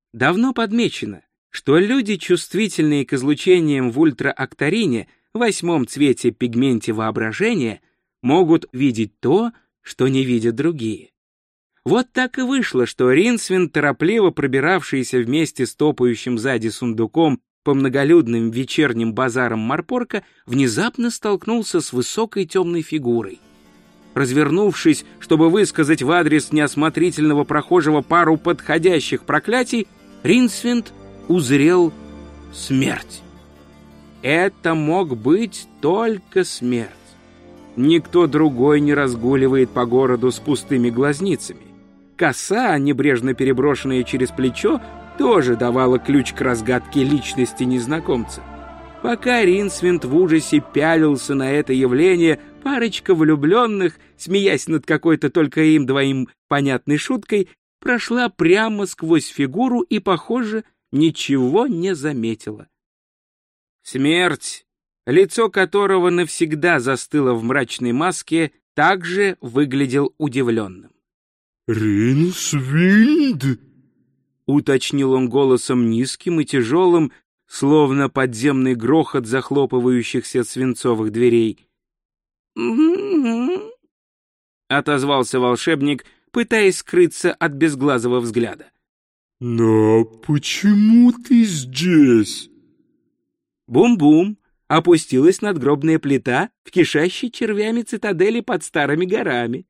Давно подмечено, что люди, чувствительные к излучениям в ультраактарине, 8 цвете пигменте воображения, могут видеть то, что не видят другие. Вот так и вышло, что Ринсвинд, торопливо пробиравшийся вместе с топающим сзади сундуком по многолюдным вечерним базарам Марпорка, внезапно столкнулся с высокой темной фигурой. Развернувшись, чтобы высказать в адрес неосмотрительного прохожего пару подходящих проклятий, Ринсвинд узрел смерть. Это мог быть только смерть. Никто другой не разгуливает по городу с пустыми глазницами. Коса, небрежно переброшенная через плечо, тоже давала ключ к разгадке личности незнакомца. Пока Ринсвинд в ужасе пялился на это явление, парочка влюбленных, смеясь над какой-то только им двоим понятной шуткой, прошла прямо сквозь фигуру и, похоже, ничего не заметила. Смерть, лицо которого навсегда застыло в мрачной маске, также выглядел удивленным. «Ринсвинд?» — уточнил он голосом низким и тяжелым, словно подземный грохот захлопывающихся свинцовых дверей. Отозвался волшебник, пытаясь скрыться от безглазого взгляда. «Но почему ты здесь?» Бум-бум! Опустилась надгробная плита в кишащей червями цитадели под старыми горами.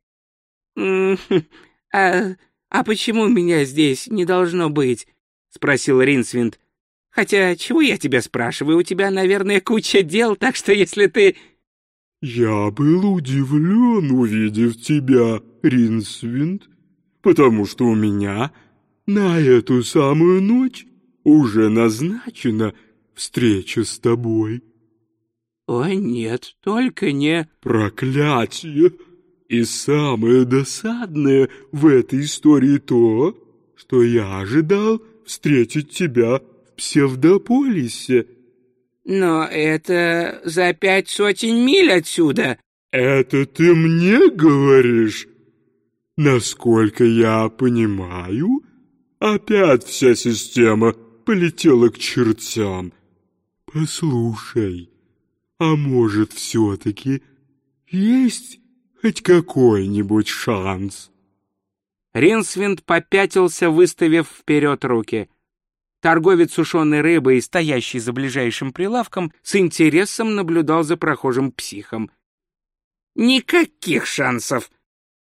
«А почему меня здесь не должно быть?» — спросил Ринсвинд. «Хотя, чего я тебя спрашиваю? У тебя, наверное, куча дел, так что если ты...» «Я был удивлен, увидев тебя, Ринсвинд, потому что у меня на эту самую ночь уже назначена встреча с тобой». «О, нет, только не...» «Проклятие! И самое досадное в этой истории то, что я ожидал встретить тебя в Псевдополисе». «Но это за 500 миль отсюда». «Это ты мне говоришь? Насколько я понимаю, опять вся система полетела к чертям. Послушай, а может, все-таки есть хоть какой-нибудь шанс?» Ринсвинд попятился, выставив вперед руки. Торговец сушеной рыбой, стоящий за ближайшим прилавком, с интересом наблюдал за прохожим психом. «Никаких шансов!»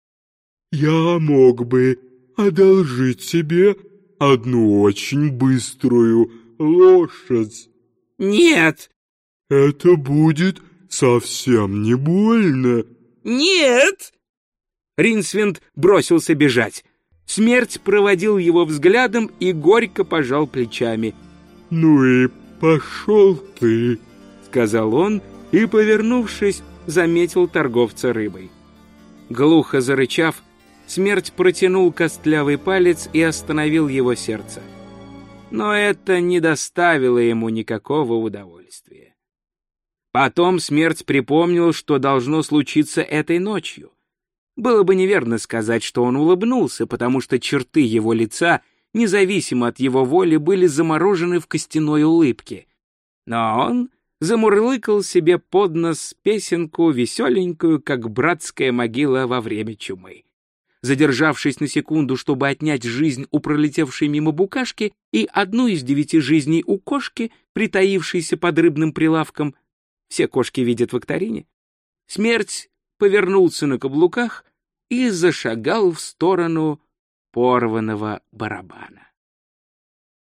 «Я мог бы одолжить тебе одну очень быструю лошадь». «Нет!» «Это будет совсем не больно». «Нет!» Ринсвинд бросился бежать. Смерть проводил его взглядом и горько пожал плечами. «Ну и пошел ты», — сказал он и, повернувшись, заметил торговца рыбой. Глухо зарычав, Смерть протянул костлявый палец и остановил его сердце. Но это не доставило ему никакого удовольствия. Потом Смерть припомнил, что должно случиться этой ночью. Было бы неверно сказать, что он улыбнулся, потому что черты его лица, независимо от его воли, были заморожены в костяной улыбке. Но он замурлыкал себе под нос песенку веселенькую, как братская могила во время чумы. Задержавшись на секунду, чтобы отнять жизнь у пролетевшей мимо букашки и одну из 9 жизней у кошки, притаившейся под рыбным прилавком, все кошки видят в викторине, Смерть повернулся на каблуках и зашагал в сторону порванного барабана.